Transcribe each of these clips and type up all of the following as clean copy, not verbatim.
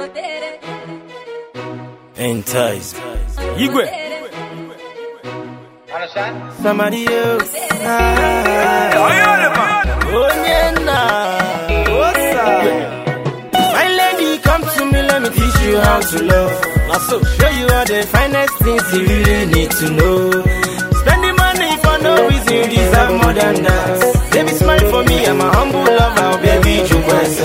Entice. Igwe. Understand? Somebody else. What's up? My lady, come to me, let me teach you how to love. Also, show you all the finest things you really need to know. Spending money for no reason, you deserve more than that. Baby, smile for me, I'm a humble lover, baby, you dress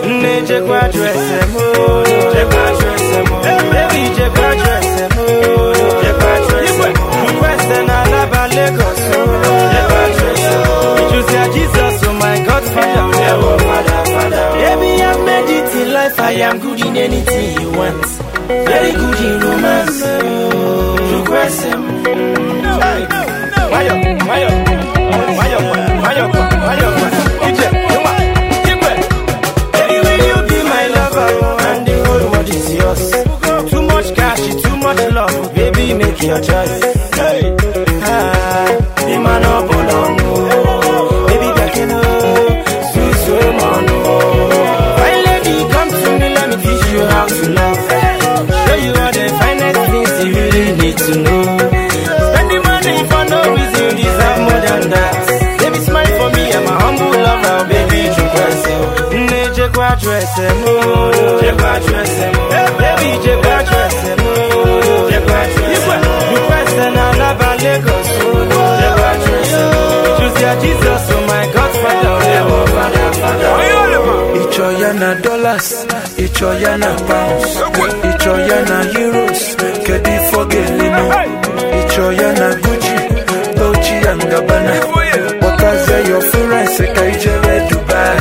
Jesus, oh my God, Father. Baby, I've made it in life. I am good in anything you want. Very good in romance. You question. Anyway, you be my lover, and the whole world is yours. Too much cash, too much love, baby, make your choice. Hey, the man up along. Baby, back in sweet swim on. My lady, come to me, let me teach you how to love. Show you all the finest things you really need to know. Spending money for no reason, you deserve more than that. Baby, smile for me, I'm a humble lover, baby, you press it. Baby, you press it. And I love Lagos. Jesus, oh my God, Father. Ichoyana dollars, Ichoyana pounds, Ichoyana euros, Kedi Fogelino, Ichoyana Gucci, Dolce and Gabbana. What I say, your friends say, Kaijere Dubai.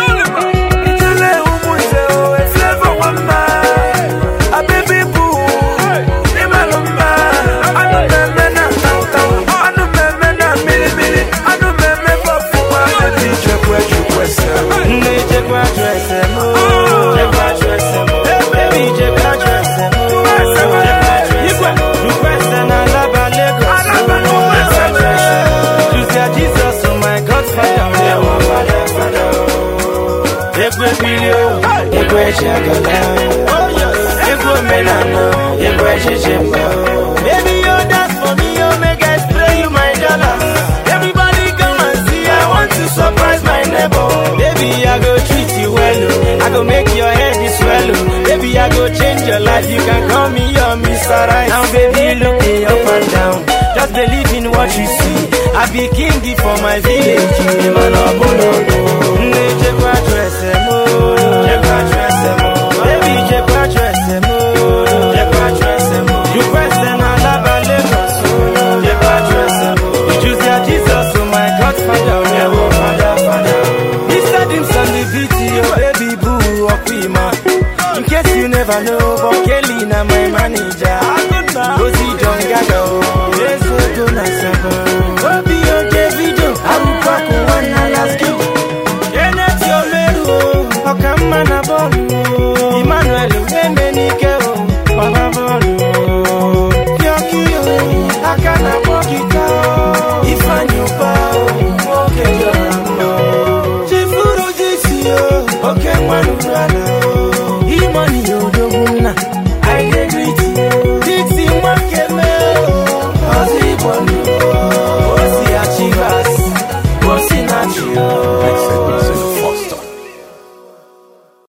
Baby, you dance for me, you make I spray you my dollars. Everybody come and see, I want to surprise my neighbor. Baby, I go treat you well, I go make your head swell. Baby, I go change your life, you can call me your Mr. Right. Now baby, look me up and down, just believe in what you see. I be king for my village. In case you never know, but Kelly na my manager. Rosie John Gaga, yes, go na sabo. Obi oje video, arupa ko wana last kill. Kenneth Yomero, okama na bolu.